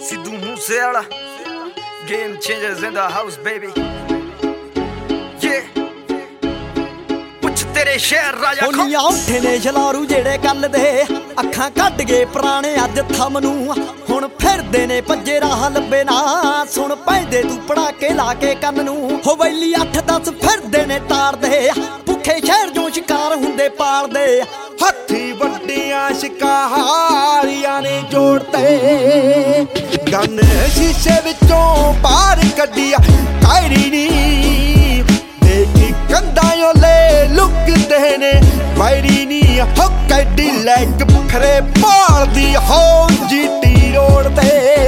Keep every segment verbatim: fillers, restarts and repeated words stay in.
Sidhu Moosewala, game changers in the house, baby. Yeah. ਤੇਰੇ ਸ਼ਹਿਰ ਰਾਜਾ ਹੋਲੀਆਂ ਉੱਠੇ ਨੇ ਛਲਾਰੂ ਜਿਹੜੇ ਕੱਲ ਦੇ ਅੱਖਾਂ ਕੱਢ ਗਏ ਪੁਰਾਣੇ ਅੱਜ ਥਮ ਨੂੰ ਹੁਣ ਫਿਰਦੇ ਨੇ ਭੱਜੇ ਰਾਹ ਲੱਭੇ ਨਾ ਸੁਣ ਪੈਂਦੇ ਤੂੰ ਪੜਾਕੇ ਲਾ ਕੇ ਕੰਨ ਨੂੰ ਹੋ ਵੈਲੀ ਅੱਠ ਦਸ ਫਿਰਦੇ ਨੇ ਤਾਰਦੇ ਭੁੱਖੇ ਸ਼ਹਿਰ ਜੋ ਸ਼ਿਕਾਰ ਹੁੰਦੇ ਪਾਲਦੇ ਹੱਥੀ ਵੱਡੀਆਂ ਸ਼ਿਕਾਰੀਆਂ ਨੇ ਜੋੜਤੇ ਗੰਨ ਸ਼ੀਸ਼ੇ ਵਿੱਚੋਂ ਬਾਹਰ ਕੱਢਿਆ ਕਾਇਰੀ ਨੀ ਦੇਖੀ ਕੰਧਾਂ ਓਲੇ ਲੁਕਦੇ ਨੇ ਵਾਇਰੀ ਨੀ ਹੋ ਕੈਡੀ ਲੈਕ ਖਰੇ ਪਾਲਦੀ ਹੋ ਜੀਟੀ ਰੋਡ ਤੇ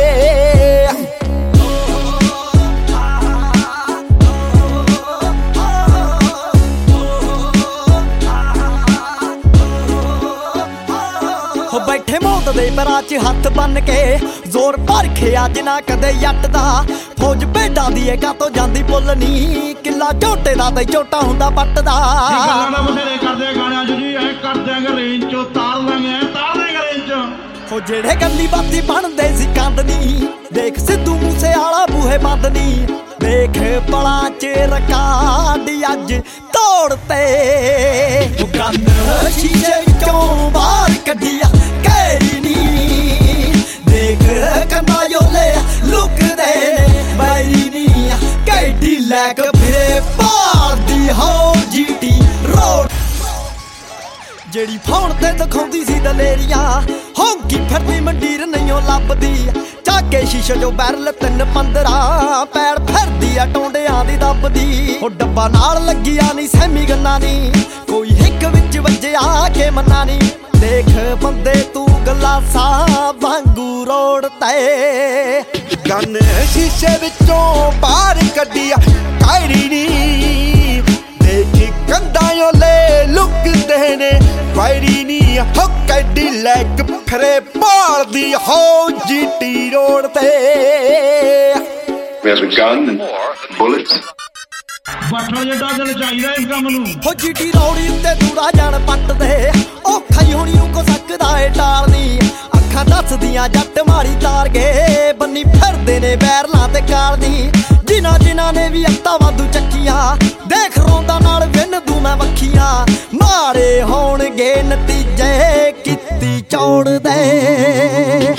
ਬੈਠੇ ਮੌਤ ਦੇ ਪਰਾਂ 'ਚ ਹੱਥ ਬੰਨ ਕੇ ਜ਼ੋਰ ਭਰਖਿਆ ਜਿਨਾ ਕਦੇ ਜੱਟ ਦਾ ਫੌਜ ਭੇਡਾਂ ਦੀ ਏ ਕਾਤੋਂ ਜਾਂਦੀ ਪੁੱਲ ਨੀ ਕਿੱਲਾ ਝੋਟੇ ਦਾ ਤੇ ਝੋਟਾ ਹੁੰਦਾ ਪੱਟ ਦਾ ਗੱਲਾਂ ਨਾ ਬਥੇਰੇ ਕਰਦੇ ਗਾਣਿਆਂ 'ਚ ਜੀ ਐ ਕਰ ਦਿਆਂਗੇ ਰੇਂਜ 'ਚੋਂ ਤਾਰ ਲਾਂਗੇ ਤਾਰ ਦੇਂਗੇ ਰੇਂਜ 'ਚ ਹੋ ਜਿਹੜੇ ਗੱਲੀ ਬਾਤੀ ਬਣਦੇ ਸੀ ਕੰਦ ਨੀ ਦੇਖ ਸਿੱਧੂ ਮੂਸੇਵਾਲਾ ਬੂਹੇ ਬੰਦ ਨੀ ਦੇਖ ਪਲਾਂ 'ਚ ਰਿਕਾਰਡ ਅੱਜ ਤੋੜ ਤੇ ਤੂੰ ਕੰਨ ਸ਼ੀਸ਼ੇ ਵਿੱਚੋਂ ਬਾਹਰ ਕੱਢਿਆ ਕੈਰੀ ਨੀ ਦੇਖ ਕੰਨਾਂ ਓਲੇ ਲੁਕਦੇ ਨੇ ਬਾਈ ਨੀ ਕੈਡੀ ਲੈਕ ਫਿਰੇ ਪਾਰਦੀ ਹੋ ਜੀਟੀ ਰੋਡ ਜਿਹੜੀ ਫੋਨ ਤੇ ਦਿਖਾਉਂਦੀ ਸੀ ਦਲੇਰੀਆਂ ਹੋਂਕੀ ਫਿਰਦੀ ਮੰਡੀਰ ਨਹੀਂਓ ਲੱਭਦੀ ਚਾਕੇ ਸ਼ੀਸ਼ੇ ਜੋ ਬੈਰਲ ਤਿੰਨ ਪੰਦਰਾਂ ਪੈਰ ਫਿਰਦੀ ਆ ਟੋਂਡਿਆਂ ਦੀ ਦੱਬਦੀ ਉਹ ਡੱਬਾ ਨਾਲ ਲੱਗਿਆ ਨਹੀਂ ਸਹਿਮੀ ਗੰਨਾ ਨੀ ਕੋਈ ਹਿੱਕ ਵਿੱਚ ਵੱਜਿਆ ਕੇ ਮੰਨਾ ਨੀ ਦੇਖ ਬੰਦੇ ਤੂੰ ਗਲਾਸਾਂ ਵਾਂਗੂ ਰੋਡ ਤੇ ਗੰਨ ਸ਼ੀਸ਼ੇ ਵਿੱਚੋਂ ਬਾਹਰ ਕੱਢਿਆ ਕਾਇਰੀ ਨੀ ਦੇਖੀ ਕੰਧਾਂ ਓਲੇ ਲੁਕਦੇ ਨੇ ਵਾਇਰੀ ਨੀ ਹੋ ਕੈਡੀ ਲੈਕ ਖਰੇ ਪਾਲਦੀ ਹੋ ਜੀਟੀ ਰੋਡ ਤੇ There's a gun and bullets. ਬੱਠਲ ਜਿੱਡਾ ਦਿਲ ਚਾਹੀਦਾ ਇਸ ਕੰਮ ਨੂੰ ਹੋ ਜੀਟੀ ਰੌੜੀ ਉੱਤੇ ਦੂਰਾ ਜਾਣ ਪੱਟ ਦੇ ਔਖਾ ਹੀ ਹੋਣੀ ਉਹ ਕੋ ਸਕਦਾ ਏ ਟਾਲਨੀ ਅੱਖਾਂ ਦੱਸਦੀਆਂ ਜੱਟ ਮਾਰੀ ਤਾਰ ਗਏ ਬੰਨੀ ਫਿਰਦੇ ਨੇ ਬੈਰਲਾਂ ਤੇ ਕਾਲਨੀ ਜਿਨ੍ਹਾਂ ਜਿਨ੍ਹਾਂ ਨੇ ਵੀ ਅੱਤਾਂ ਵਾਧੂ ਚੱਕੀਆਂ ਦੇਖ ਰੋਂਦਾ ਨਾਲ ਵਿੰਨ ਦੂ ਮੈਂ ਵੱਖੀਆਂ ਮਾਰੇ ਹੋਣਗੇ ਨਤੀਜੇ ਕੀਤੀ ਚੌੜ ਦੇ